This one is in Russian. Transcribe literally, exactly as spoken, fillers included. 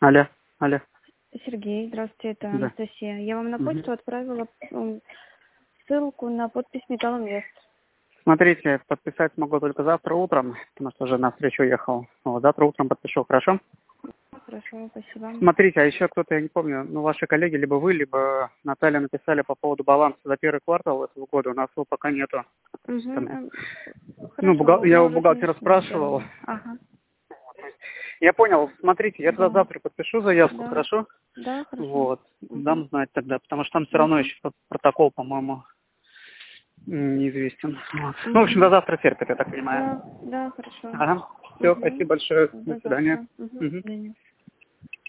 Алло, алло. Сергей, здравствуйте, это Да. Анастасия. Я вам на Мгм. почту отправила м, ссылку на подпись Металлинвест. Смотрите, подписать смогу только завтра утром, потому что уже на встречу ехал. Вот, завтра утром подпишу, хорошо? Хорошо, спасибо. Смотрите, а еще кто-то, я не помню, ну, ваши коллеги, либо вы, либо Наталья написали по поводу баланса за первый квартал этого года. У нас его пока нету. Угу, Там, эм, ну, хорошо, бухгал- я мы у уже, бухгалтера конечно, спрашивал. сделаем. Ага, Я понял, смотрите, я тогда да, завтра подпишу заявку, да, хорошо? да, хорошо. Вот, Угу, дам знать тогда, потому что там все равно угу, еще протокол, по-моему, м, неизвестен. Вот. Ну, в общем, до угу. завтра терпит, я так понимаю. Да, да, хорошо. Ага. Все, Угу. спасибо большое. До До свидания. завтра. Угу, до Мгм. свидания.